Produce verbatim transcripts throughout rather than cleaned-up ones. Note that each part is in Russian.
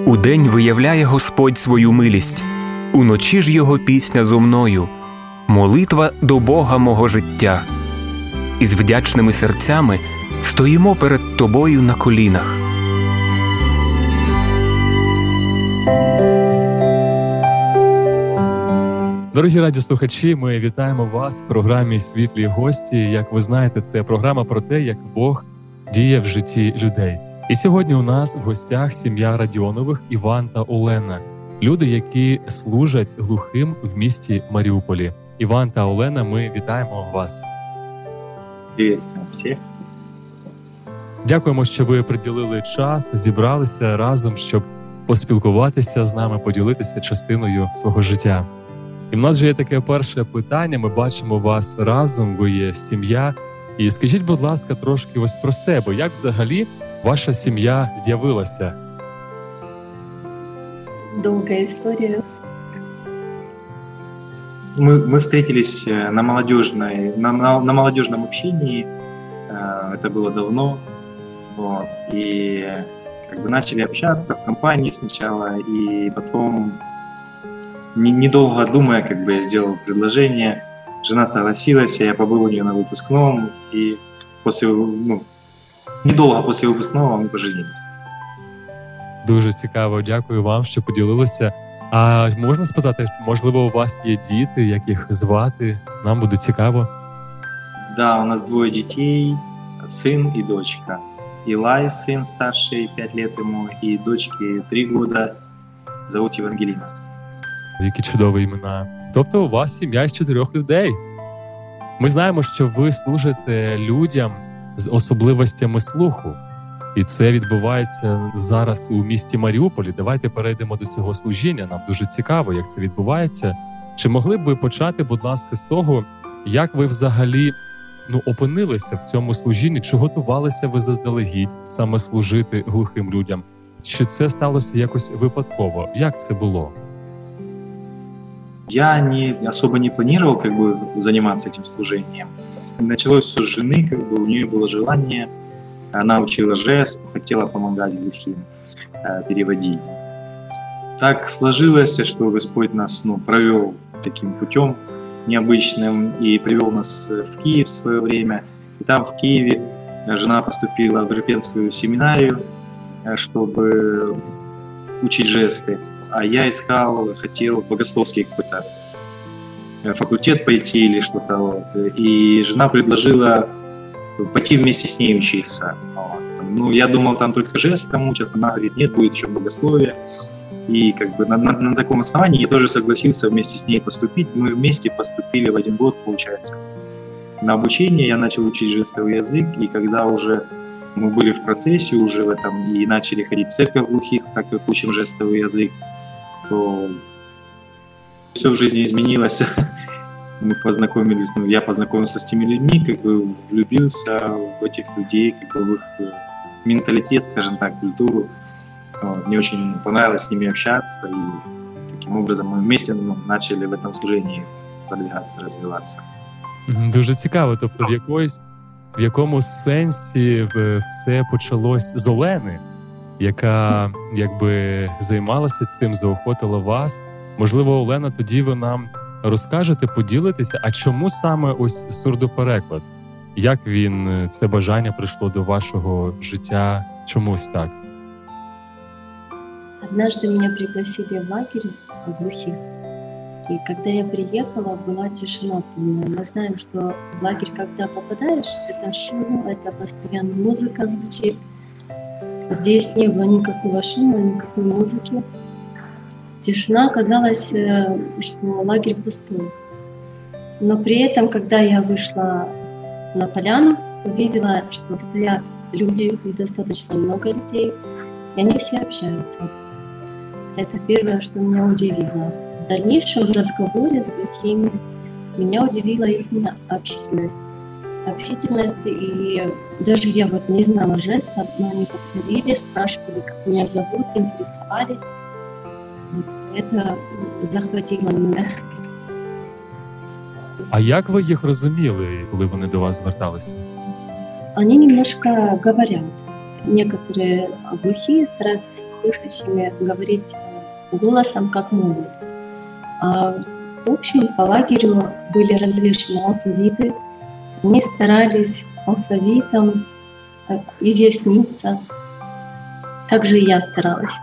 Удень виявляє Господь свою милість, уночі ж Його пісня зо мною, молитва до Бога мого життя. Із вдячними серцями стоїмо перед Тобою на колінах. Дорогі радіослухачі, ми вітаємо вас в програмі «Світлі гості». Як ви знаєте, це програма про те, як Бог діє в житті людей. І сьогодні у нас в гостях сім'я Радіонових Іван та Олена. Люди, які служать глухим в місті Маріуполі. Іван та Олена, ми вітаємо вас. Приветствуем всіх. Дякуємо, що ви приділили час, зібралися разом, щоб поспілкуватися з нами, поділитися частиною свого життя. І в нас же є таке перше питання. Ми бачимо вас разом, ви є сім'я. І скажіть, будь ласка, трошки ось про себе. Як взагалі ваша сім'я з'явилася? Долгая история. Мы, мы встретились на молодежной, на, на, на молодежном общении. Это было давно. Вот, и как бы начали общаться в компании сначала, и потом, не, недолго думая, как бы я сделал предложение. Жена согласилась, я побыл у нее на выпускном, и после, ну, недолго после выпускного мы поженились. Дуже цікаво, дякую вам, що поділилися. А можна спитати, можливо, у вас є діти, як їх звати? Нам буде цікаво. Да, у нас двое детей, сын и дочка. Илай, сын старший, пять лет ему, и дочке три года, зовут Евангелина. Які чудові імена. Тобто у вас сім'я з чотирьох людей. Ми знаємо, що ви служите людям з особливостями слуху. І це відбувається зараз у місті Маріуполі. Давайте перейдемо до цього служіння. Нам дуже цікаво, як це відбувається. Чи могли б ви почати, будь ласка, з того, як ви взагалі ну, опинилися в цьому служінні? Чи готувалися ви заздалегідь саме служити глухим людям? Чи це сталося якось випадково? Як це було? Я не, особо не планировал как бы заниматься этим служением. Началось все с жены, как бы у нее было желание, она учила жест, хотела помогать глухим, переводить. Так сложилось, что Господь нас ну, провел таким путем необычным и привел нас в Киев в свое время. И там в Киеве жена поступила в Репенскую семинарию, чтобы учить жесты. А я искал, хотел богословский какой-то факультет пойти или что-то. Вот. И жена предложила пойти вместе с ней учиться. Вот. Ну, я думал, там только жестом учат. Она говорит, нет, будет еще богословие. И как бы на, на, на таком основании я тоже согласился вместе с ней поступить. Мы вместе поступили в один год, получается, на обучение. Я начал учить жестовый язык. И когда уже мы были в процессе уже в этом и начали ходить в церковь глухих, так как учим жестовый язык, то все в жизни изменилось. Мы познакомились, ну, я познакомился с теми людьми, как бы влюбился в этих людей, как бы в их менталитет, скажем так, культуру. Вот. Мне очень понравилось с ними общаться, и таким образом мы вместе ну, начали в этом служении продвигаться, развиваться. Дуже цікаво, тобто в якоїсь, в якому сенсі все почалось з Олени, яка якби займалася цим, заохотила вас. Можливо, Олена, тоді ви нам розкажете, поділитеся, а чому саме ось сурдопереклад? Як він, це бажання прийшло до вашого життя? Чомусь так? Однажды меня пригласили в лагерь глухих. И когда я приехала, была тишина полная. Мы знаем, что в лагерь, когда попадаешь, это шум, это постоянно музыка звучит. Здесь не было никакого шума, никакой музыки. Тишина, казалось, что лагерь пустой. Но при этом, когда я вышла на поляну, увидела, что стоят люди, и достаточно много людей, и они все общаются. Это первое, что меня удивило. В дальнейшем в разговоре с глухими меня удивила их общительность. Общительность, и даже я вот не знала жеста, но они подходили, спрашивали, как меня зовут, интересовались. Вот это захватило меня. А як ви їх розуміли, коли вони до вас зверталися? Они немножко говорят. некоторые глухие стараются со слышащими говорить голосом, как могут. А в общем, по лагерю были развешаны алфавиты. Мы старались алфавитом изъясниться. Также и я старалась.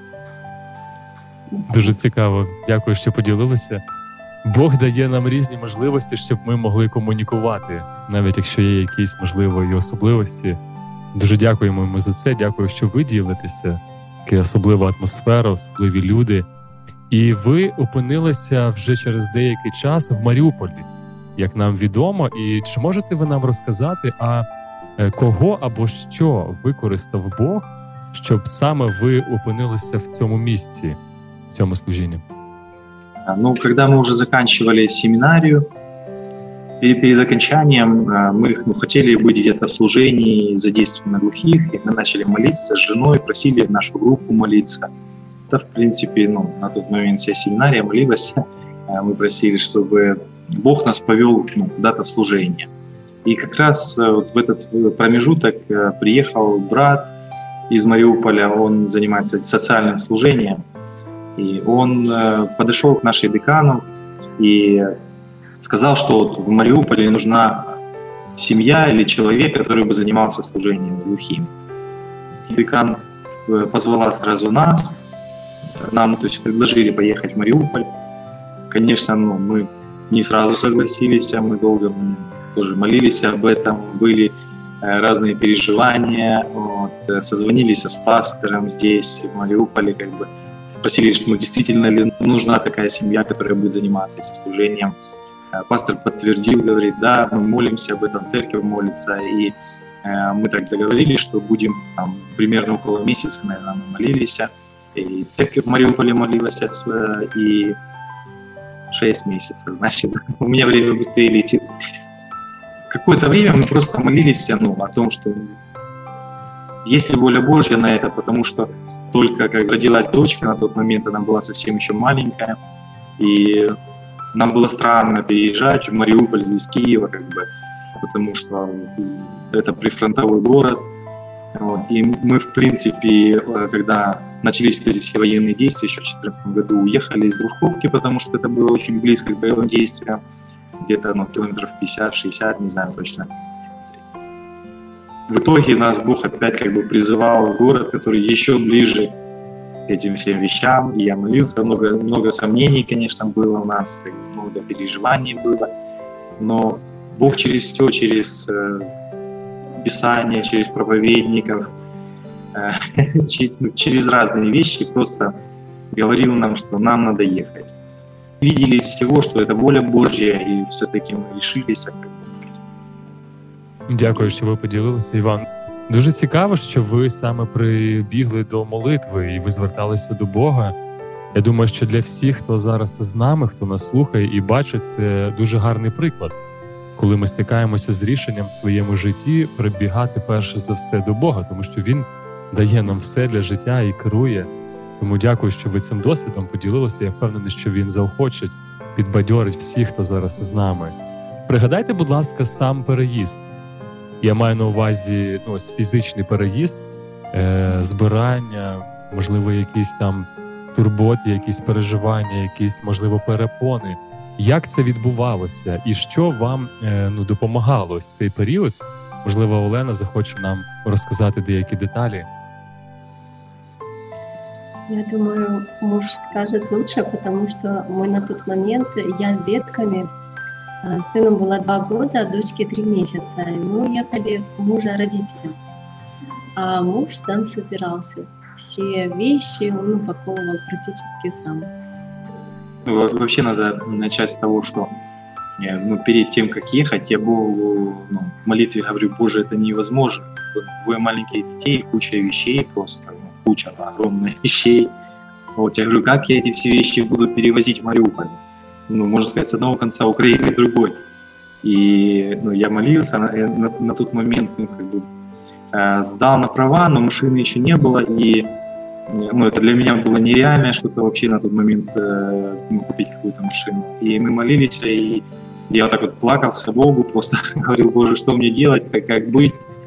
Дуже цікаво. Дякую, що поділилися. Бог дає нам різні можливості, щоб ми могли комунікувати, навіть якщо є якісь, можливо, і особливості. Дуже дякуємо йому за це. Дякую, що ви ділитеся. Така особлива атмосфера, особливі люди. І ви опинилися вже через деякий час в Маріуполі, як нам відомо. І чи можете ви нам розказати, а кого або що використав Бог, щоб саме ви опинилися в цьому місці, в цьому служінні? Ну, когда мы уже заканчивали семинарию, перед, перед окончанием мы ну, хотели быть где-то в служении, задействованы глухих, и мы начали молиться с женой, просили нашу группу молиться. Это, в принципе, ну, на тот момент вся семинария молилась. Мы просили, чтобы Бог нас повел ну, куда-то в служение. И как раз вот в этот промежуток приехал брат из Мариуполя, он занимается социальным служением. И он э, подошел к нашей декану и сказал, что вот в Мариуполе нужна семья или человек, который бы занимался служением глухим. И декан позвала сразу нас, нам то есть, предложили поехать в Мариуполь. Конечно, ну, мы не сразу согласились, а мы долго мы тоже молились об этом, были э, разные переживания, вот, э, созвонились с пастором здесь, в Мариуполе, как бы, спросили, ну, действительно ли нужна такая семья, которая будет заниматься этим служением. Пастор подтвердил, говорит, да, мы молимся об этом, церковь молится, и э, мы так договорились, что будем там, примерно около месяца, наверное, мы молились, и церковь в Мариуполе молилась, и шесть месяцев, значит, у меня время быстрее летит. Какое-то время мы просто молились, ну, о том, что есть ли воля Божья на это, потому что только как родилась дочка, на тот момент она была совсем еще маленькая, и нам было странно переезжать в Мариуполь из Киева, как бы, потому что это прифронтовой город. Вот. И мы, в принципе, когда начались эти все военные действия, еще в две тысячи четырнадцатом году уехали из Дружковки, потому что это было очень близко к боевым действиям, где-то ну, километров пятьдесят-шестьдесят, не знаю точно. В итоге нас Бог опять как бы призывал в город, который еще ближе к этим всем вещам. И я молился, много, много сомнений, конечно, было у нас, много переживаний было. Но Бог через все, через э, Писание, через проповедников, э, через разные вещи просто говорил нам, что нам надо ехать. Видели из всего, что это воля Божья, и все-таки мы решились. Дякую, що ви поділилися, Іван. Дуже цікаво, що ви саме прибігли до молитви і ви зверталися до Бога. Я думаю, що для всіх, хто зараз з нами, хто нас слухає і бачить, це дуже гарний приклад. Коли ми стикаємося з рішенням в своєму житті, прибігати перше за все до Бога, тому що Він дає нам все для життя і керує. Тому дякую, що ви цим досвідом поділилися. Я впевнений, що він заохочить, підбадьорить всіх, хто зараз з нами. Пригадайте, будь ласка, сам переїзд. Я маю на увазі ну, ось фізичний переїзд, е- збирання, можливо, якісь там турботи, якісь переживання, якісь, можливо, перепони. Як це відбувалося і що вам е- ну, допомагало ось цей період? Можливо, Олена захоче нам розказати деякі деталі. Я думаю, муж скажет лучше, потому что мы на тот момент, я с детками, сыну было два года, дочке три месяца. И мы уехали к мужа родителям. А муж сам собирался. Все вещи он упаковывал практически сам. Вообще надо начать с того, что ну, перед тем, как ехать, я Богу ну, в молитве говорю, Боже, это невозможно. Двое маленьких детей, куча вещей просто, ну, куча огромных вещей. Вот, я говорю, как я эти все вещи буду перевозить в Мариуполь? Ну, можно сказать, с одного конца Украины в другой. И ну, я молился, на, на, на тот момент ну, как бы, э, сдал на права, но машины еще не было, и ну, это для меня было нереально что-то вообще на тот момент э, ну, купить какую-то машину. И мы молились, и я вот так вот плакался Богу, просто говорил, Боже, что мне делать, как, как быть.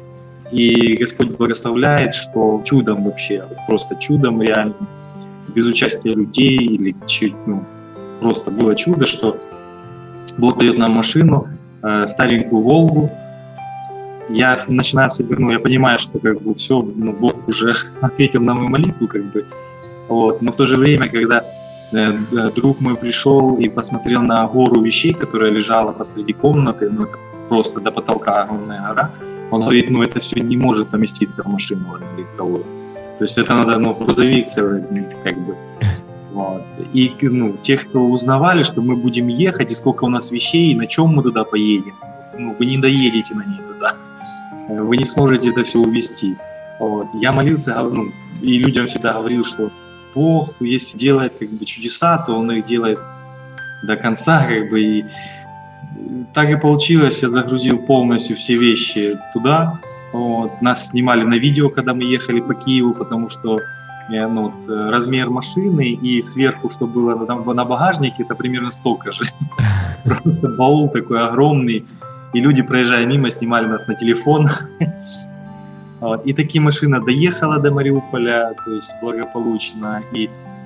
И Господь благословляет, что чудом вообще, просто чудом реально, без участия людей или чуть, ну, просто было чудо, что Бог дает нам машину, э, старенькую Волгу. Я начинаю себе, ну, я понимаю, что как бы все, ну, Бог уже ответил на мою молитву, как бы, вот. Но в то же время, когда э, друг мой пришел и посмотрел на гору вещей, которая лежала посреди комнаты, ну, это просто до потолка огромная гора, он говорит, ну, это все не может поместиться в машину легковую. То есть это надо, ну, грузовик целый, как бы. Вот. И, ну, те, кто узнавали, что мы будем ехать, и сколько у нас вещей, и на чем мы туда поедем, ну, вы не доедете на ней туда. Вы не сможете это все увезти. Вот. Я молился, ну, и людям всегда говорил, что Бог, если делает как бы чудеса, то Он их делает до конца, как бы, и так и получилось. Я загрузил полностью все вещи туда. Вот. Нас снимали на видео, когда мы ехали по Киеву, потому что ну, вот, размер машины и сверху, что было там на багажнике, это примерно столько же. Просто баул такой огромный. И люди, проезжая мимо, снимали нас на телефон. Вот. И таки машина доехала до Мариуполя, то есть благополучно. И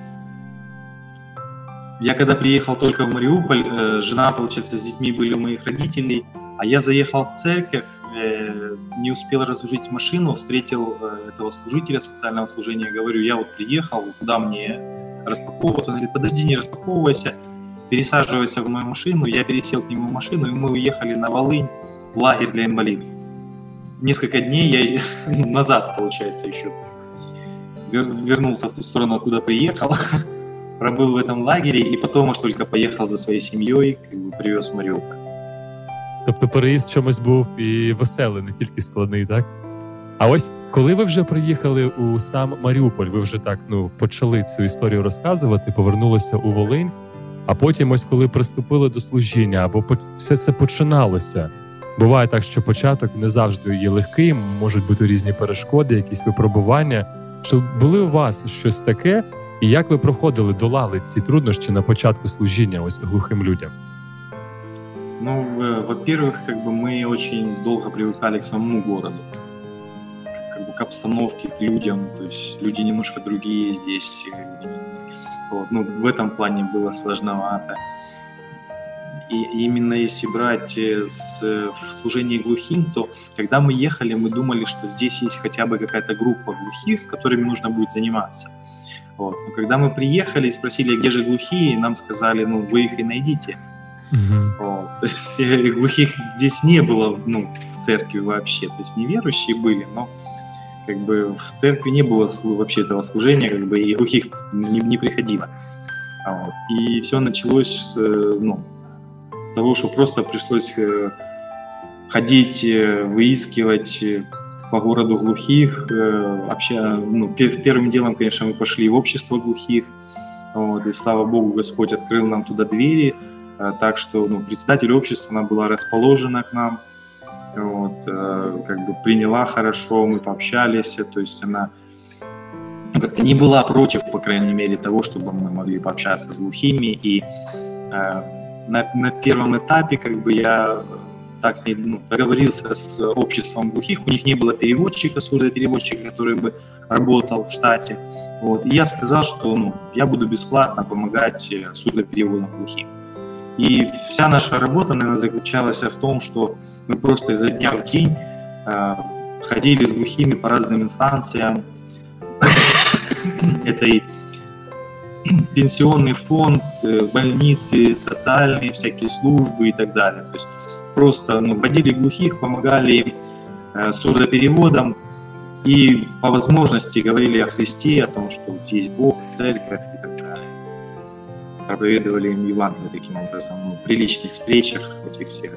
я когда приехал только в Мариуполь, жена, получается, с детьми были у моих родителей, а я заехал в церковь, не успел разгрузить машину, встретил этого служителя социального служения, говорю, я вот приехал, куда мне распаковываться? Он говорит, подожди, не распаковывайся, пересаживайся в мою машину. Я пересел к нему в машину, и мы уехали на Волынь, в лагерь для инвалидов. Несколько дней я назад, получается, еще вернулся в ту сторону, откуда приехал, пробыл в этом лагере, и потом аж только поехал за своей семьей, как бы привез в Маріуполь. Тобто переїзд чомусь був і веселий, не тільки складний, так? А ось коли ви вже приїхали у сам Маріуполь, ви вже так, ну, почали цю історію розказувати, повернулися у Волинь, а потім ось коли приступили до служіння, або все це починалося. Буває так, що початок не завжди є легким, можуть бути різні перешкоди, якісь випробування. Чи були у вас щось таке, і як ви проходили, долали ці труднощі на початку служіння ось глухим людям? Ну, во-первых, как бы мы очень долго привыкали к самому городу, как бы к обстановке, к людям, то есть люди немножко другие здесь, вот. Ну, в этом плане было сложновато. И именно если брать с, в служении глухим, то когда мы ехали, мы думали, что здесь есть хотя бы какая-то группа глухих, с которыми нужно будет заниматься. Вот. Но когда мы приехали и спросили, где же глухие, нам сказали, ну, вы их и найдите. Uh-huh. Вот. То есть глухих здесь не было, ну, в церкви вообще, то есть неверующие были, но как бы в церкви не было вообще этого служения, как бы и глухих не, не приходило. Вот. И все началось с, ну, того, что просто пришлось ходить, выискивать по городу глухих. Обща... Ну, первым делом, конечно, мы пошли в общество глухих, вот, и слава Богу, Господь открыл нам туда двери. Так что, ну, председатель общества, она была расположена к нам, вот, как бы приняла хорошо, мы пообщались, то есть она ну, как-то не была против, по крайней мере, того, чтобы мы могли пообщаться с глухими. И э, на, на первом этапе, как бы, я так с ней, ну, договорился с обществом глухих, у них не было переводчика, сурдопереводчика, который бы работал в штате, вот, и я сказал, что, ну, я буду бесплатно помогать сурдопереводам глухим. И вся наша работа, наверное, заключалась в том, что мы просто изо дня в день э, ходили с глухими по разным инстанциям. Это и пенсионный фонд, больницы, социальные всякие службы и так далее. То есть просто, ну, водили глухих, помогали им э, сурдопереводам и по возможности говорили о Христе, о том, что есть Бог, церковь и так далее. Проповедовали им Евангелие таким образом, ну, при личных встречах этих всех.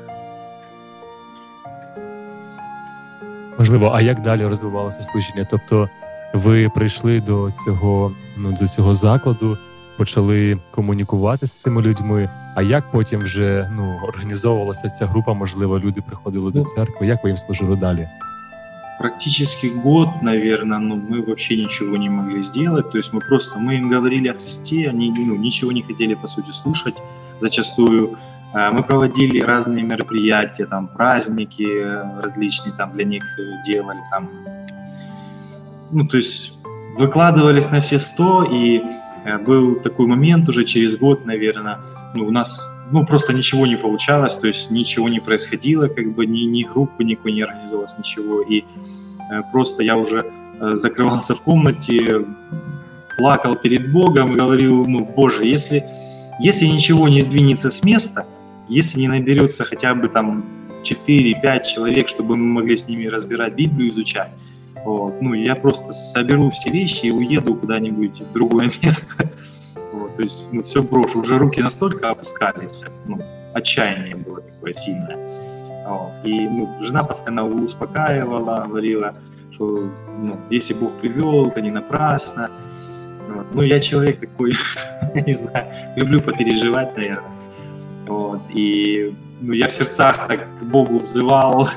Можливо, а як далі розвивалося служіння? Тобто ви прийшли до цього, ну, до цього закладу, почали комунікувати з цими людьми, а як потім вже, ну, організовувалася ця група, можливо, люди приходили до церкви, як ви їм служили далі? Практически год, наверное, но мы вообще ничего не могли сделать. То есть мы просто, мы им говорили о Христе, они, ну, ничего не хотели, по сути, слушать. Зачастую Мы проводили разные мероприятия, там праздники различные там для них делали, там, ну то есть выкладывались на все сто, и был такой момент уже через год, наверное, ну, у нас ну просто ничего не получалось, то есть ничего не происходило, как бы ни, ни группы никакой не организовалось, ничего, и просто я уже закрывался в комнате, плакал перед Богом и говорил, ну, Боже, если, если ничего не сдвинется с места, если не наберется хотя бы там четыре-пять человек, чтобы мы могли с ними разбирать Библию, изучать, вот, ну, я просто соберу все вещи и уеду куда-нибудь в другое место. Вот, то есть, ну, все брошу. Уже руки настолько опускались, ну, отчаяние было такое сильное. Вот, и ну, жена постоянно успокаивала, говорила, что ну, если Бог привел, то не напрасно. Вот. Ну, я человек такой, не знаю, люблю попереживать, наверное. Вот. И ну, я в сердцах так к Богу взывал.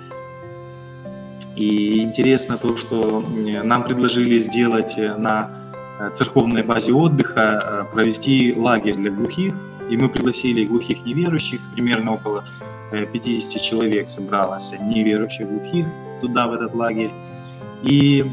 И интересно то, что нам предложили сделать на церковной базе отдыха, провести лагерь для глухих. И мы пригласили глухих неверующих, примерно около пятьдесят человек собралось, неверующих глухих туда, в этот лагерь. И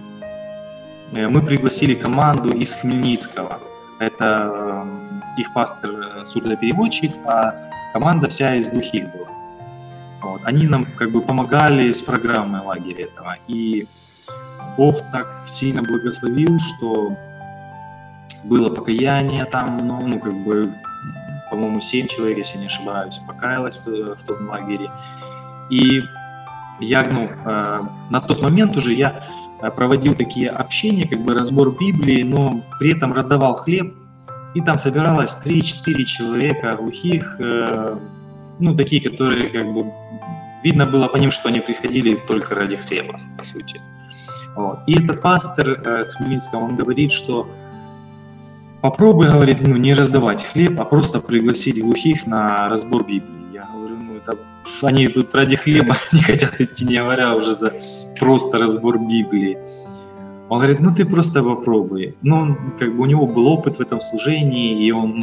мы пригласили команду из Хмельницкого. Это их пастор сурдопереводчик, а команда вся из глухих была. Вот. Они нам как бы помогали с программой лагеря этого. И Бог так сильно благословил, что было покаяние там, ну, ну как бы, по-моему, семь человек, если не ошибаюсь, покаялось в, в том лагере. И я, ну, э, на тот момент уже я проводил такие общения, как бы разбор Библии, но при этом раздавал хлеб, и там собиралось три-четыре человека глухих, э, ну, такие, которые, как бы, видно было по ним, что они приходили только ради хлеба, по сути. Вот. И этот пастор э, с Хмельницкого, он говорит, что попробуй, говорит, ну, не раздавать хлеб, а просто пригласить глухих на разбор Библии. Я говорю, ну, это они тут ради хлеба не хотят идти, не говоря уже за просто разбор Библии. Он говорит, ну, ты просто попробуй. Ну, как бы у него был опыт в этом служении, и он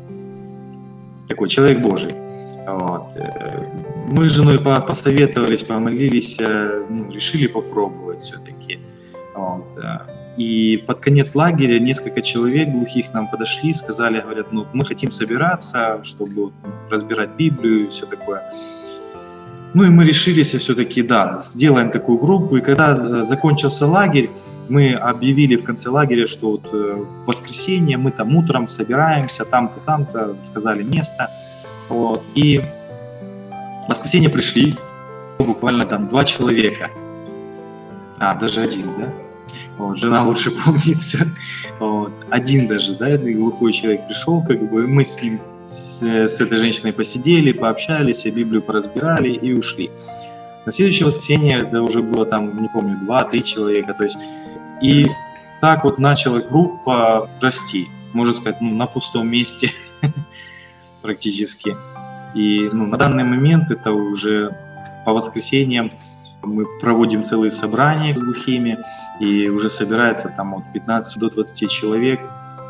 такой человек Божий. Вот. Мы с женой посоветовались, помолились, ну, решили попробовать все-таки. Вот. И под конец лагеря несколько человек глухих нам подошли, сказали, говорят, ну, мы хотим собираться, чтобы разбирать Библию и все такое. Ну и мы решились все-таки, да, сделаем такую группу. И когда закончился лагерь, мы объявили в конце лагеря, что вот в воскресенье мы там утром собираемся, там-то, там-то, сказали место. Вот. И в воскресенье пришли буквально там два человека. А, даже один, да? Вот, жена лучше помнит все. Вот. Один даже, да, глухой человек пришел, как бы мы с ним, с, с этой женщиной посидели, пообщались, Библию поразбирали и ушли. На следующее воскресенье, это уже было там, не помню, два-три человека, то есть, и так вот начала группа расти, можно сказать, ну, на пустом месте практически. И ну, на данный момент это уже по воскресеньям мы проводим целые собрания с глухими, и уже собирается там от пятнадцати до двадцати человек.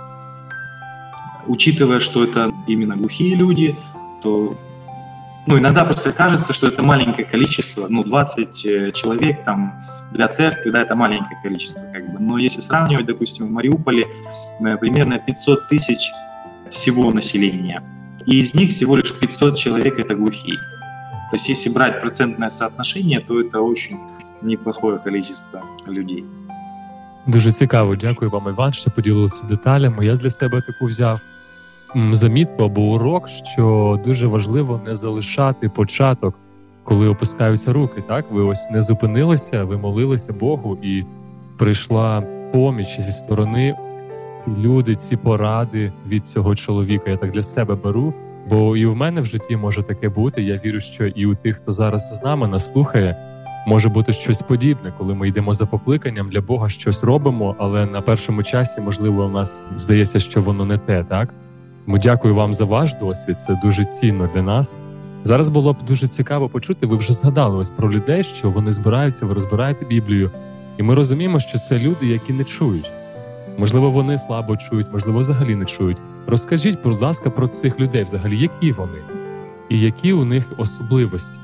Учитывая, что это именно глухие люди, то ну, иногда просто кажется, что это маленькое количество, ну, двадцать человек там для церкви, да, это маленькое количество, как бы. Но если сравнивать, допустим, в Мариуполе примерно пятьсот тысяч всего населения, и из них всего лишь пятьсот человек это глухие. То есть если брать процентное соотношение, то это очень неплохое количество людей. Дуже цікаво, дякую вам, Іван, що поділилися деталями. Я для себе таку взяв замітку або урок, що дуже важливо не залишати початок, коли опускаються руки. Так, ви ось не зупинилися, ви молилися Богу, і прийшла поміч зі сторони. Люди, ці поради від цього чоловіка я так для себе беру, бо і в мене в житті може таке бути. Я вірю, що і у тих, хто зараз з нами нас слухає, може бути щось подібне, коли ми йдемо за покликанням для Бога, щось робимо, але на першому часі, можливо, у нас здається, що воно не те, так? Тому дякую вам за ваш досвід, це дуже цінно для нас. Зараз було б дуже цікаво почути, ви вже згадали ось про людей, що вони збираються, ви розбираєте Біблію, і ми розуміємо, що це люди, які не чують. Можливо, вони слабо чують, можливо, взагалі не чують. Розкажіть, будь ласка, про цих людей взагалі, які вони? і які у них особливості?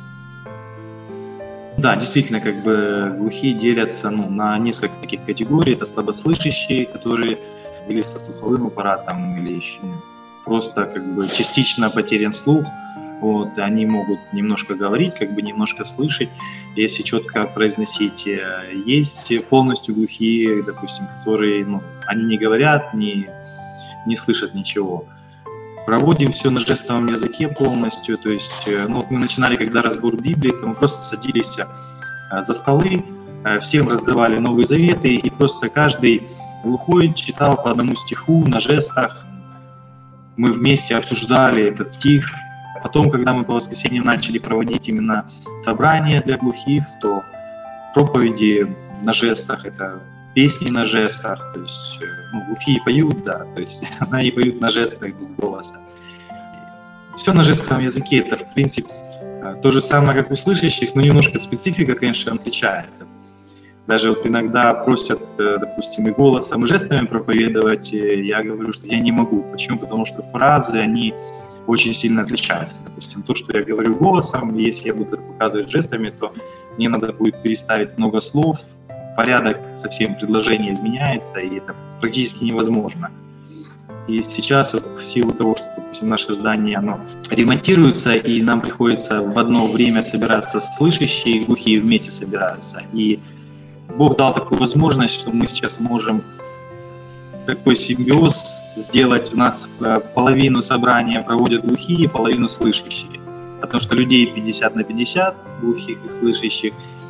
Да, действительно, как бы глухие делятся ну, на несколько таких категорий. Это слабослышащие, которые или со слуховым аппаратом, или еще ну, просто как бы частично потерян слух. Вот, они могут немножко говорить, как бы немножко слышать, если четко произносить. Есть полностью глухие, допустим, которые ну, они не говорят, не, не слышат ничего. Проводим все на жестовом языке полностью, то есть ну, вот мы начинали, когда разбор Библии, то мы просто садились за столы, всем раздавали Новые Заветы, и просто каждый глухой читал по одному стиху на жестах. Мы вместе обсуждали этот стих. Потом, когда мы по воскресеньям начали проводить именно собрания для глухих, то проповеди на жестах, это песни на жестах, то есть ну, глухие поют, да, то есть они поют на жестах без голоса. Все на жестовом языке, это в принципе то же самое, как у слышащих, но немножко специфика, конечно, отличается. Даже вот иногда просят, допустим, и голосом, и жестами проповедовать, я говорю, что я не могу. Почему? Потому что фразы, они очень сильно отличаются. Допустим, то, что я говорю голосом, если я буду показывать жестами, то мне надо будет переставить много слов, порядок совсем предложения изменяется, и это практически невозможно. И сейчас вот в силу того, что, допустим, наше здание оно ремонтируется, и нам приходится в одно время собираться слышащие и глухие вместе собираются. И Бог дал такую возможность, что мы сейчас можем такой симбиоз сделать. У нас половину собрания проводят глухие, половину слышащие. Потому что людей пятьдесят на пятьдесят, глухих и слышащих.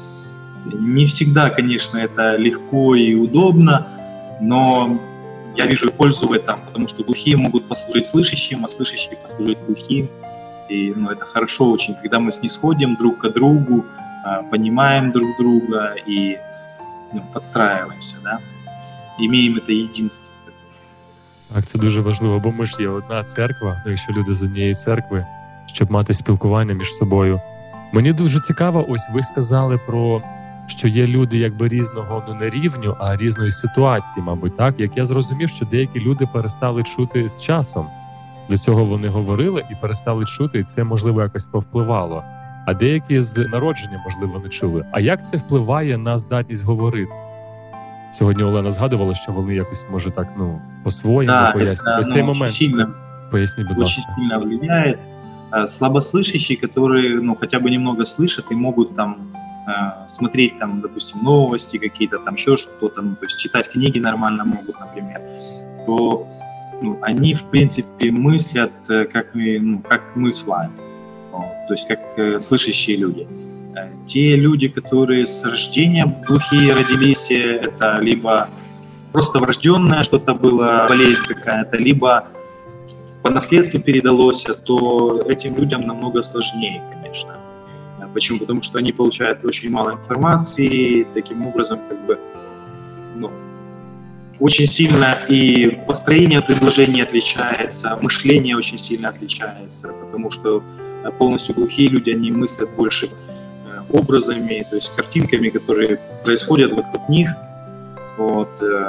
Не всегда, конечно, это легко и удобно, но я вижу пользу в этом, потому что глухие могут послужить слышащим, а слышащие послужить глухим. И ну, это хорошо очень, когда мы снисходим друг к другу, понимаем друг друга и ну, подстраиваемся, да? Имеем это единство. Так, це дуже важливо, бо ми ж є одна церква, якщо люди з однієї церкви, щоб мати спілкування між собою. Мені дуже цікаво, ось ви сказали про, що є люди якби різного, ну не рівню, а різної ситуації, мабуть, так? Як я зрозумів, що деякі люди перестали чути з часом. До цього вони говорили і перестали чути, і це, можливо, якось повпливало. А деякі з народження, можливо, не чули. А як це впливає на здатність говорити? Сьогодні Олена згадувала, що вони якось, може, так, ну, по-своєму да, пояснюють. Ось цей ну, момент, сильно, поясніть, будь ласка. Очень сильно влияет. Слабослышащие, которые, ну, хотя бы немного слышат и могут там смотреть, там, допустим, новости какие-то, там, еще что-то, ну, то есть читать книги нормально могут, например, то ну, они, в принципе, мыслят, как мы, ну, как мы с вами, ну, то есть как э, слышащие люди. Те люди, которые с рождения глухие родились, это либо просто врожденное что-то было, болезнь какая-то, либо по наследству передалось, то этим людям намного сложнее, конечно. Почему? Потому что они получают очень мало информации, таким образом, как бы, ну, очень сильно и построение предложений отличается, мышление очень сильно отличается, потому что полностью глухие люди, они мыслят больше образами, то есть картинками, которые происходят вокруг них. Вот.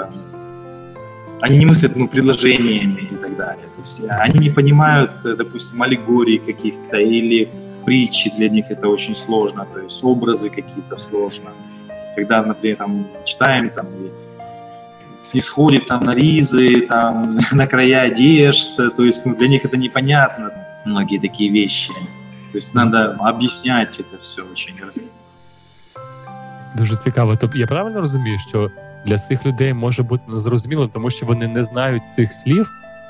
Они не мыслят ну, предложениями и так далее. То есть они не понимают, допустим, аллегории каких-то или притчи, для них это очень сложно, то есть образы какие-то сложно. Когда, например, там, читаем там, и снисходит там, на ризы, там, на края одежд, то есть ну, для них это непонятно, многие такие вещи. То есть надо об'ясняти це все очень раз. Дуже цікаво. Тобто я правильно розумію, що для цих людей може бути незрозуміло, тому що вони не знають цих слів,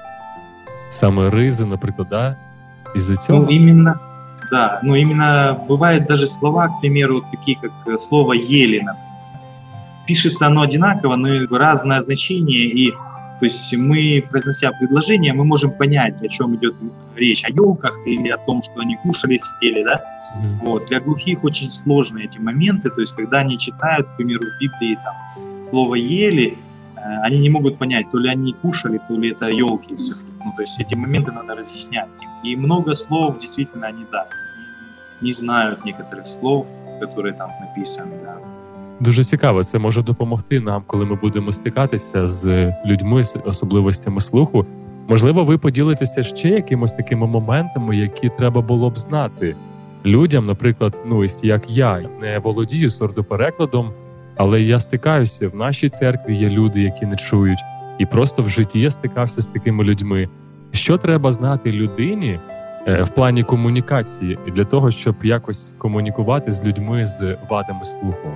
саме ризи, наприклад, да? Із-за цього? Ну, именно, да, ну, именно бывают даже слова, к примеру, вот такие, как слово «ели», например. Пишется оно одинаково, но разное значение, и то есть мы, произнося предложение, мы можем понять, о чем идет речь, о елках или о том, что они кушали, съели, да? Mm-hmm. Вот. Для глухих очень сложны эти моменты, то есть когда они читают, к примеру, в Библии там, слово «ели», они не могут понять, то ли они кушали, то ли это елки. Ну, то есть эти моменты надо разъяснять. И много слов, действительно, они, да, не знают некоторых слов, которые там написаны, да. Дуже цікаво, це може допомогти нам, коли ми будемо стикатися з людьми з особливостями слуху. Можливо, ви поділитеся ще якимось такими моментами, які треба було б знати людям, наприклад, ну, ось як я не володію сурдоперекладом, але я стикаюся, в нашій церкві є люди, які не чують, і просто в житті я стикався з такими людьми. Що треба знати людині е, в плані комунікації для того, щоб якось комунікувати з людьми з вадами слуху?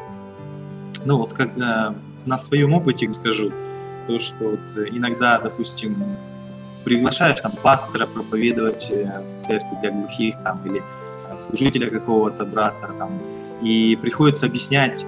Ну вот как э, на своем опыте скажу, то что вот иногда, допустим, приглашаешь там пастора проповедовать э, в церкви для глухих там, или э, служителя какого-то брата там, и приходится объяснять,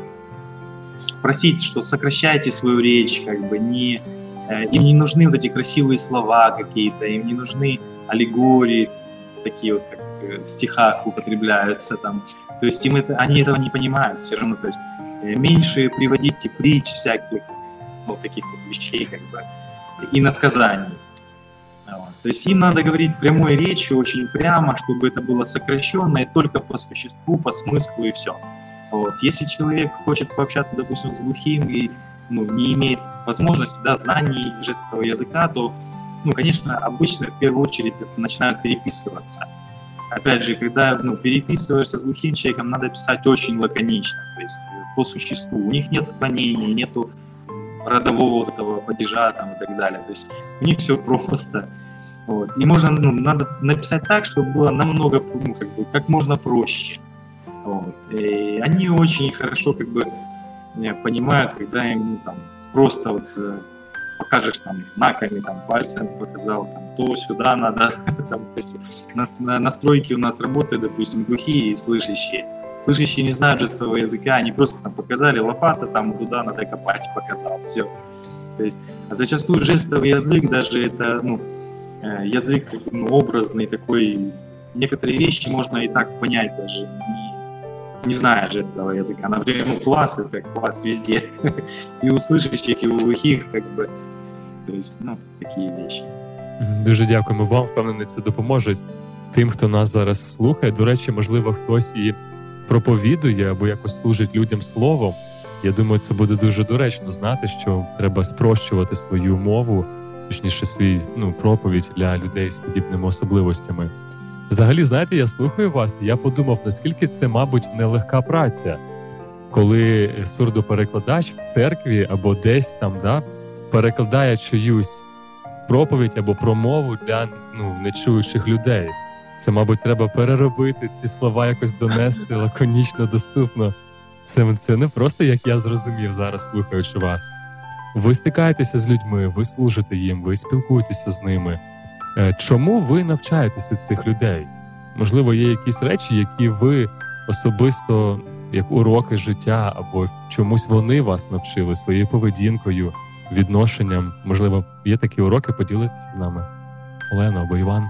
просить, что сокращайте свою речь, как бы не, э, им не нужны вот эти красивые слова какие-то, им не нужны аллегории, такие вот, как э, в стихах употребляются там, то есть им это, они этого не понимают все равно, то есть э, меньше приводите притч всяких, вот таких вот вещей, как бы, и насказаний. Вот. То есть им надо говорить прямой речью, очень прямо, чтобы это было сокращенно и только по существу, по смыслу и все. Вот. Если человек хочет пообщаться, допустим, с глухим и ну, не имеет возможности, да, знаний жестового языка, то, ну, конечно, обычно в первую очередь это начинают переписываться. Опять же, когда ну, переписываешься с глухим человеком, надо писать очень лаконично, то есть по существу. У них нет склонений, нету родового вот этого падежа там, и так далее. То есть у них все просто. Вот. И можно, ну, надо написать так, чтобы было намного, ну, как бы, как можно проще. Вот. И они очень хорошо как бы понимают, когда им ну, там, просто вот покажешь там знаками, там, пальцем показал, там, то сюда надо. Там, то есть, на, настройки у нас работают, допустим, глухие и слышащие. Слышащие не знают жестового языка, они просто там показали лопата, там туда надо копать, показал, все. То есть зачастую жестовый язык, даже это ну, язык ну, образный такой, некоторые вещи можно и так понять даже, не, не зная жестового языка. Например, ну, класс это класс везде, и у слышащих, и у глухих, как бы, то есть, ну, такие вещи. Дуже дякуємо вам, впевнений, це допоможе тим, хто нас зараз слухає. До речі, можливо, хтось і проповідує або якось служить людям словом. Я думаю, це буде дуже доречно знати, що треба спрощувати свою мову, точніше, свій ну, проповідь для людей з подібними особливостями. Взагалі, знаєте, я слухаю вас, і я подумав, наскільки це, мабуть, нелегка праця, коли сурдоперекладач в церкві або десь там, да, перекладає чиюсь проповідь або промову для ну, нечуючих людей. Це, мабуть, треба переробити ці слова, якось донести лаконічно, доступно. Це, це не просто, як я зрозумів зараз, слухаючи вас. Ви стикаєтеся з людьми, ви служите їм, ви спілкуєтеся з ними. Чому ви навчаєтеся цих людей? Можливо, є якісь речі, які ви особисто, як уроки життя, або чомусь вони вас навчили своєю поведінкою, відношенням. Можливо, є такі уроки, поділитися з нами. Олена або Іван.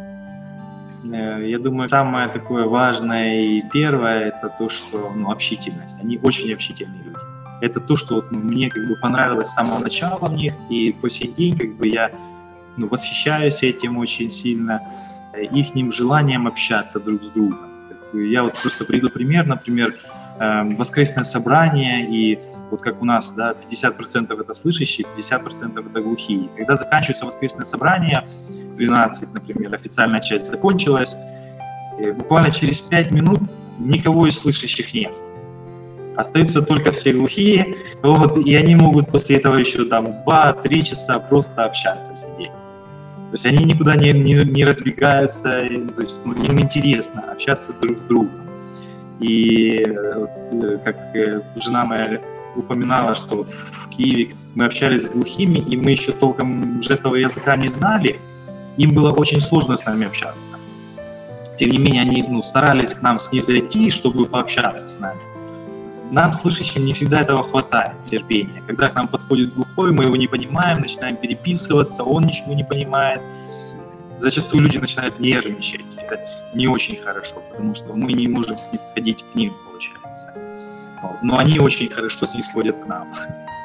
Я думаю, самое такое важное и первое, это то, что ну, общительность. Они очень общительные люди. Это то, что вот, ну, мне как бы понравилось с самого начала в них, и по сей день как бы я ну, восхищаюсь этим очень сильно, ихним желанием общаться друг с другом. Я вот просто приведу пример, например, воскресное собрание, и вот как у нас, да, пятьдесят процентов это слышащие, пятьдесят процентов это глухие. Когда заканчивается воскресное собрание, двенадцать, например, официальная часть закончилась, буквально через пять минут никого из слышащих нет. Остаются только все глухие, вот, и они могут после этого еще там два-три часа просто общаться, сидеть. То есть они никуда не, не, не разбегаются, то есть ну, им интересно общаться друг с другом. И вот, как жена моя упоминала, что вот в Киеве мы общались с глухими, и мы еще толком жестового языка не знали, им было очень сложно с нами общаться. Тем не менее, они ну, старались к нам снизойти, чтобы пообщаться с нами. Нам, слышащим, не всегда этого хватает, терпения. Когда к нам подходит глухой, мы его не понимаем, начинаем переписываться, он ничего не понимает. Зачастую люди начинают нервничать. Это не очень хорошо, потому что мы не можем снисходить к ним, получается. Вот. Но они очень хорошо снисходят к нам.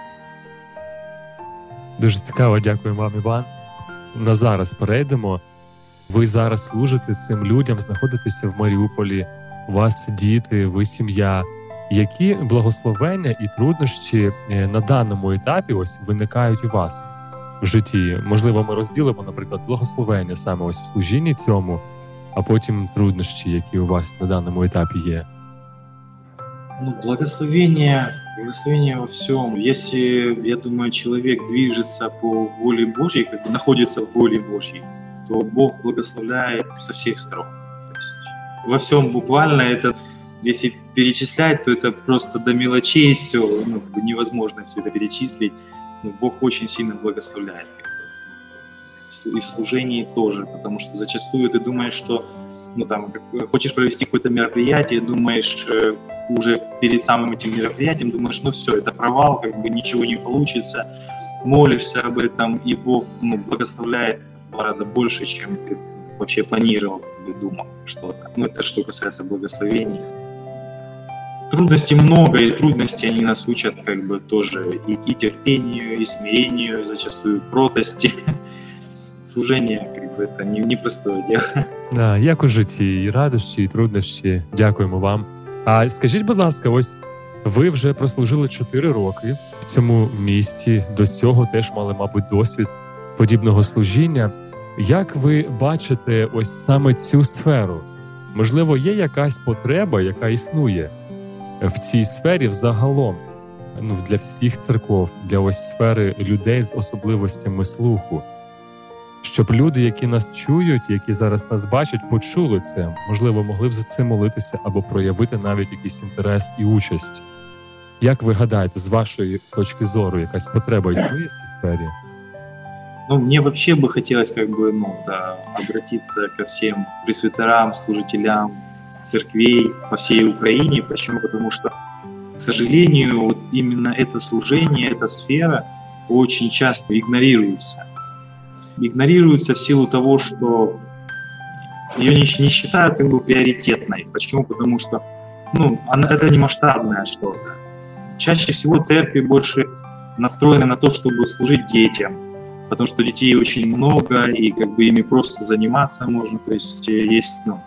Дуже цікаво, дякую вам, Іван. На зараз перейдемо. Ви зараз служите цим людям, знаходитеся в Маріуполі, у вас діти, ви сім'я. Які благословення і труднощі на даному етапі ось виникають у вас? в житті? Можливо, ми розділимо, наприклад, благословення саме ось в служінні цьому, а потім труднощі, які у вас на даному етапі є. Ну, благословение, благословение во всем. Если, я думаю, человек движется по воле Божьей, как бы находится в воле Божьей, то Бог благословляет со всех сторон. То есть во всем буквально это, если перечислять, то это просто до мелочей все, ну, как бы невозможно все это перечислить. Но Бог очень сильно благословляет. Как бы. И в служении тоже, потому что зачастую ты думаешь, что ну, там, хочешь провести какое-то мероприятие, думаешь, уже перед самым этим мероприятием, думаешь, ну все, это провал, как бы ничего не получится, молишься об этом, и Бог ну, благословляет в два раза больше, чем ты вообще планировал или думал что-то. Ну, это что касается благословения. Трудностей много, и трудности они нас учат как бы тоже и, и терпению, и смирению, зачастую кротости. Служение, как бы, это не, непростое дело. Да, як у житті, і радощі, і труднощі. Дякуємо вам. А скажіть, будь ласка, ось ви вже прослужили чотири роки в цьому місті, до цього теж мали, мабуть, досвід подібного служіння. Як ви бачите ось саме цю сферу? Можливо, є якась потреба, яка існує в цій сфері взагалом, ну, для всіх церков, для ось сфери людей з особливостями слуху? Щоб люди, які нас чують, які зараз нас бачать, почули це, можливо, могли б за це молитися або проявити навіть якийсь інтерес і участь. Як ви гадаєте, з вашої точки зору, якась потреба існує в цій сфері? Ну, мне вообще бы хотелось как бы, ну, да, обратиться ко всем пресвитерам, служителям церквей по всей Украине. Почему? Потому что, к сожалению, вот именно это служение, эта сфера очень часто игнорируется. Игнорируется в силу того, что ее не, не считают как бы приоритетной. Почему? Потому что ну, она, это не масштабное что-то. Чаще всего церкви больше настроены на то, чтобы служить детям, потому что детей очень много, и как бы ими просто заниматься можно. То есть есть ну,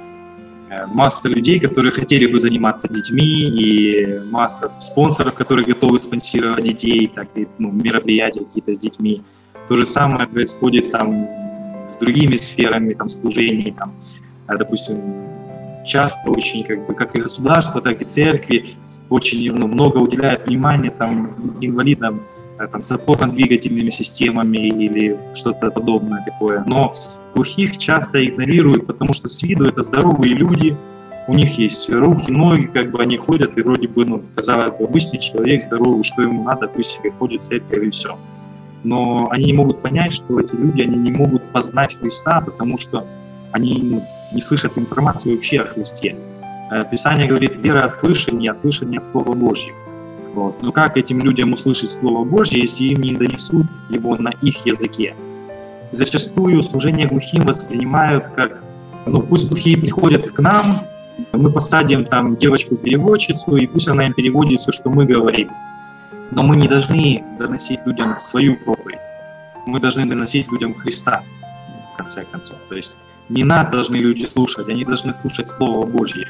масса людей, которые хотели бы заниматься детьми, и масса спонсоров, которые готовы спонсировать детей, так и ну, мероприятия какие-то с детьми. То же самое происходит там с другими сферами там, служений. Там, допустим, часто очень, как бы, как и государство, так и церкви очень ну, много уделяют внимания там, инвалидам там, с опорно-двигательными системами или что-то подобное такое. Но глухих часто игнорируют, потому что с виду это здоровые люди, у них есть руки, ноги, как бы они ходят, и вроде бы, ну, казалось бы, обычный человек здоровый, что ему надо, пусть себе ходит в церковь и все. Но они не могут понять, что эти люди, они не могут познать Христа, потому что они ну, не слышат информацию вообще о Христе. Писание говорит, вера от слышания, от слышания от Слова Божьего. Вот. Но как этим людям услышать Слово Божье, если им не донесут его на их языке? Зачастую служение глухим воспринимают как, ну пусть глухие приходят к нам, мы посадим там девочку-переводчицу, и пусть она им переводит все, что мы говорим. Но мы не должны доносить людям свою проповедь. Мы должны доносить людям Христа, в конце концов. То есть не нас должны люди слушать, они должны слушать Слово Божье.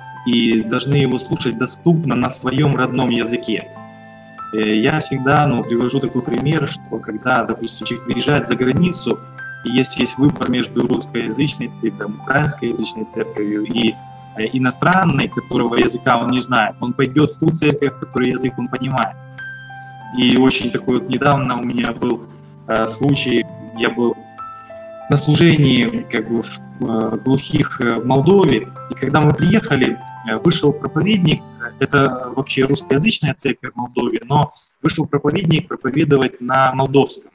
И должны его слушать доступно на своем родном языке. Я всегда ну, привожу такой пример, что когда, допустим, человек приезжает за границу, и если есть выбор между русскоязычной или там, украинскоязычной церковью и э, иностранной, которого языка он не знает, он пойдет в ту церковь, который язык он понимает. И очень такой вот недавно у меня был э, случай, я был на служении как бы в э, глухих э, в Молдове, и когда мы приехали, э, вышел проповедник, это вообще русскоязычная церковь в Молдове, но вышел проповедник проповедовать на молдовском.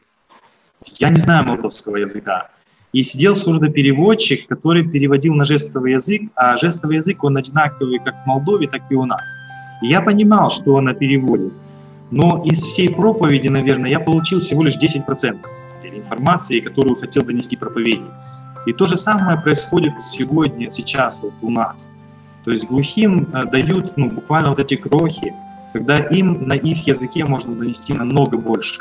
Я не знаю молдовского языка. И сидел сурдопереводчик, который переводил на жестовый язык, а жестовый язык он одинаковый как в Молдове, так и у нас. И я понимал, что она переводит. Но из всей проповеди, наверное, я получил всего лишь десять процентов информации, которую хотел донести проповедник. И то же самое происходит сегодня, сейчас вот у нас. То есть глухим дают ну, буквально вот эти крохи, когда им на их языке можно донести намного больше.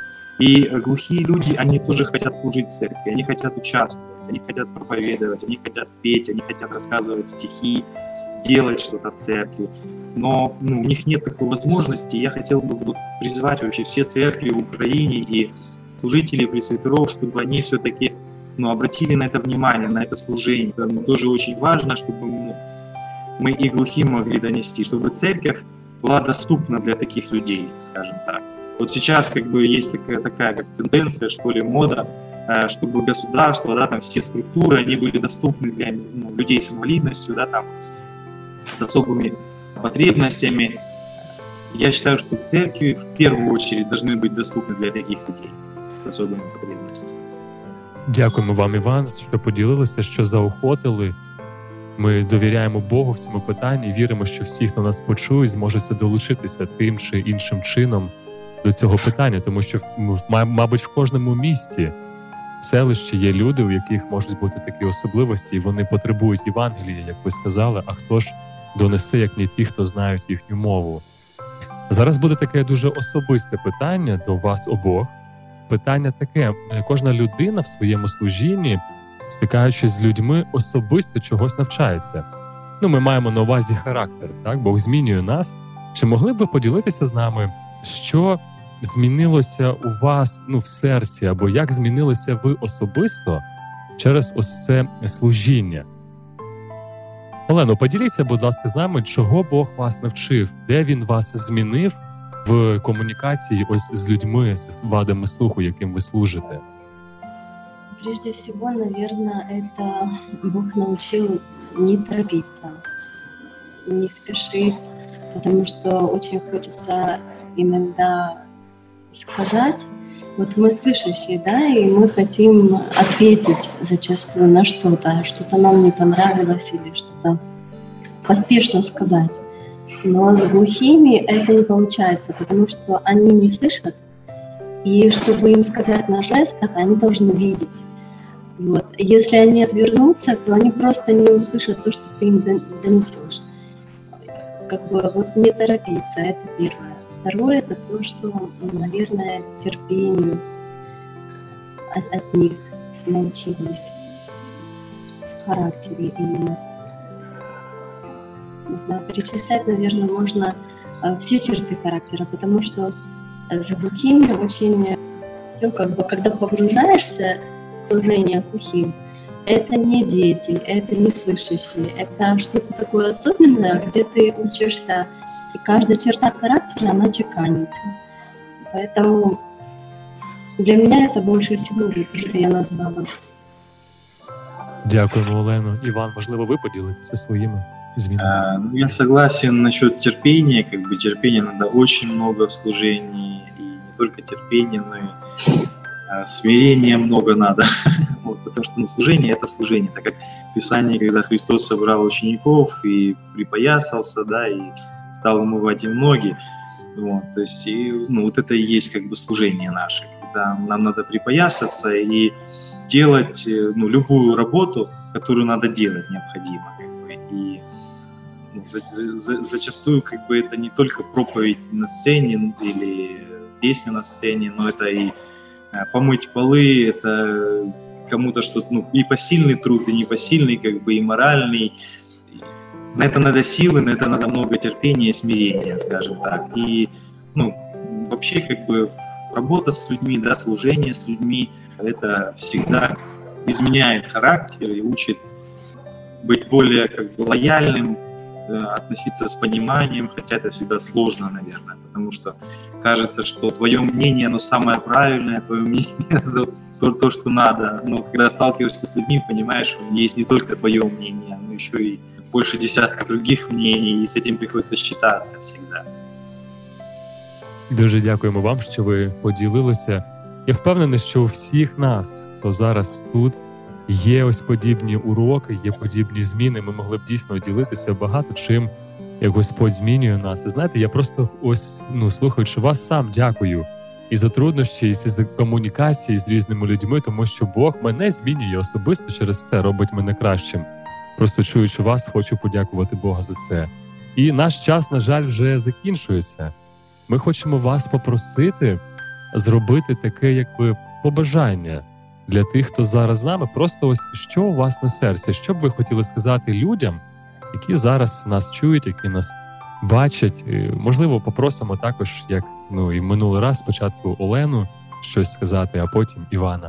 И глухие люди, они тоже хотят служить церкви, они хотят участвовать, они хотят проповедовать, они хотят петь, они хотят рассказывать стихи, делать что-то в церкви. Но ну, у них нет такой возможности. Я хотел бы вот, призывать вообще все церкви в Украине и служителей, пресвитеров, чтобы они все-таки ну, обратили на это внимание, на это служение. Это ну, тоже очень важно, чтобы ну, мы и глухим могли донести, чтобы церковь была доступна для таких людей, скажем так. Вот сейчас как бы есть такая, такая как тенденция, что ли, мода, чтобы государство, да, там все структуры, они были доступны для ну, людей с инвалидностью, да, там, с особыми потребностями. Я считаю, что церкви в первую очередь должны быть доступны для таких людей з особими потребностями. Дякуємо вам, Іван, що поділилися, що заохотили. Ми довіряємо Богу в цьому питанні і віримо, що всі, хто нас почує, зможуть долучитися тим чи іншим чином до цього питання, тому що, мабуть, в кожному місті, в селищі є люди, у яких можуть бути такі особливості, і вони потребують Євангелія, як ви сказали, а хто ж донесе, як не ті, хто знають їхню мову. Зараз буде таке дуже особисте питання до вас обох. Питання таке: кожна людина в своєму служінні, стикаючись з людьми, особисто чогось навчається. Ну, ми маємо на увазі характер, так? Бог змінює нас. Чи могли б ви поділитися з нами, що змінилося у вас, ну, в серці, або як змінилися ви особисто через ось це служіння? Олено, поділіться, будь ласка, з нами, чого Бог вас навчив, де Він вас змінив в комунікації ось з людьми з вадами слуху, яким ви служите? Прежде всего, наверное, это Бог научил не торопиться, не спешить, потому что очень хочется иногда сказать. Вот мы слышащие, да, и мы хотим ответить зачастую на что-то, что-то нам не понравилось или что-то поспешно сказать. Но с глухими это не получается, потому что они не слышат, и чтобы им сказать на жестах, они должны видеть. Вот. Если они отвернутся, то они просто не услышат то, что ты им донесешь. Как бы вот не торопиться, это первое. Второе, это то, что, наверное, терпению от, от них научились в характере именно. Не знаю, перечислять, наверное, можно все черты характера, потому что с глухими очень, ну, как бы, когда погружаешься в служение глухим, это не дети, это не слышащие, это что-то такое особенное, где ты учишься, и каждая черта характера, она чеканится. Поэтому для меня это больше всего то, что я назвала. Дякуємо, Олено. Іван, можливо, ви поділитеся своїми змінами? Я согласен насчет терпения. Как бы терпения надо очень много в служении, и не только терпения, но и смирения много надо. Вот, потому что ну, служение — это служение. Так как в Писании, когда Христос собрал учеников и припоясался, да, и стал умывать им ноги, вот, то есть и, ну, вот это и есть как бы служение наше, когда нам надо припоясаться и делать ну, любую работу, которую надо делать, необходимо. Как бы, и ну, за, за, зачастую как бы это не только проповедь на сцене или песня на сцене, но это и помыть полы, это кому-то что-то, ну, и посильный труд, и непосильный, как бы, и моральный. На это надо силы, на это надо много терпения и смирения, скажем так. И, ну, вообще, как бы, работа с людьми, да, служение с людьми, это всегда изменяет характер и учит быть более, как бы, лояльным, относиться с пониманием, хотя это всегда сложно, наверное, потому что кажется, что твое мнение, оно самое правильное, твое мнение, то, то, что надо. Но когда сталкиваешься с людьми, понимаешь, что есть не только твое мнение, но еще и больше десятка других мнений, и с этим приходится считаться всегда. Дуже дякуємо вам, що ви поділилися. Я впевнений, що у всіх нас, хто зараз тут, є ось подібні уроки, є подібні зміни. Ми могли б дійсно ділитися багато чим, як Господь змінює нас. І знаєте, я просто ось, ну, слухаючи вас, сам дякую і за труднощі, і за комунікації з різними людьми, тому що Бог мене змінює особисто через це, робить мене кращим. Просто чуючи вас, хочу подякувати Бога за це. І наш час, на жаль, вже закінчується. Ми хочемо вас попросити зробити таке, якби, побажання для тих, хто зараз з нами. Просто ось, що у вас на серці, що б ви хотіли сказати людям, які зараз нас чують, які нас бачать. І, можливо, попросимо також, як, ну, і минулий раз спочатку Олену, щось сказати, а потім Івана.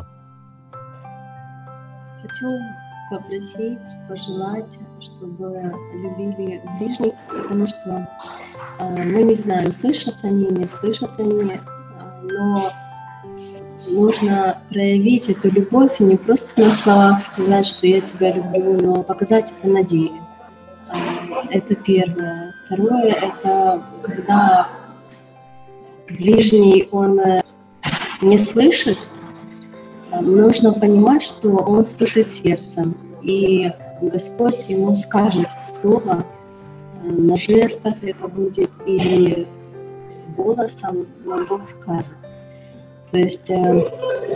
Хочу попросить, пожелать, чтобы любили ближних, потому что э, мы не знаем, слышат они, не слышат они, э, но нужно проявить эту любовь и не просто на словах сказать, что я тебя люблю, но показать это на деле. Э, это первое. Второе, это когда ближний, он э, не слышит, нужно понимать, что он слышит сердцем, и Господь ему скажет слово на жестах, это будет или голосом, но Бог скажет. То есть э,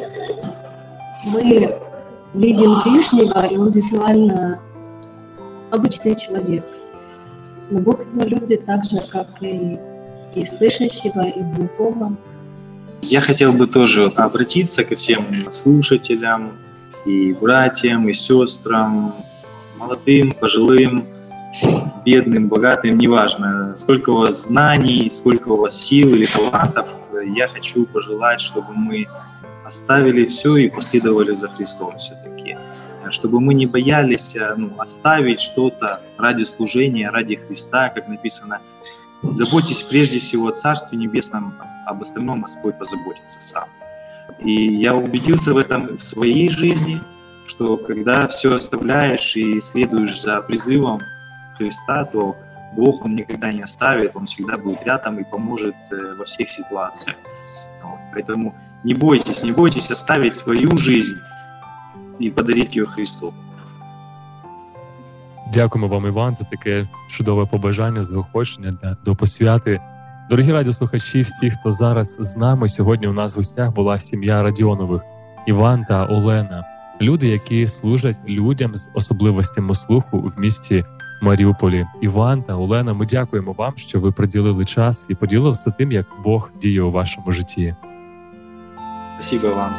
мы видим ближнего, и он визуально обычный человек, но Бог его любит так же, как и, и слышащего, и глухого. Я хотел бы тоже обратиться ко всем слушателям, и братьям, и сестрам, молодым, пожилым, бедным, богатым, неважно, сколько у вас знаний, сколько у вас сил или талантов. Я хочу пожелать, чтобы мы оставили все и последовали за Христом все-таки. Чтобы мы не боялись ну, оставить что-то ради служения, ради Христа, как написано. Заботьтесь прежде всего о Царстве Небесном, об остальном Господь позаботится сам. И я убедился в этом в своей жизни, что когда все оставляешь и следуешь за призывом Христа, то Бог, Он никогда не оставит, Он всегда будет рядом и поможет во всех ситуациях. Вот. Поэтому не бойтесь, не бойтесь оставить свою жизнь и подарить ее Христу. Дякуємо вам, Іван, за таке чудове побажання, заохочення до посвяти. Дорогі радіослухачі, всі, хто зараз з нами, сьогодні у нас в гостях була сім'я Радіонових, Іван та Олена. Люди, які служать людям з особливостями слуху в місті Маріуполі. Іван та Олена, ми дякуємо вам, що ви приділили час і поділилися тим, як Бог діє у вашому житті. Спасибо вам.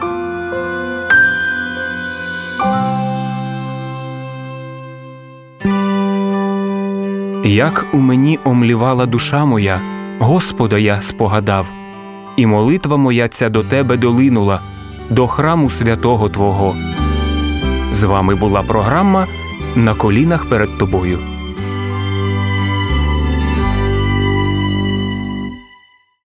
Як у мені омлівала душа моя, Господа я спогадав, і молитва моя ця до Тебе долинула, до храму святого Твого. З вами була програма «На колінах перед Тобою».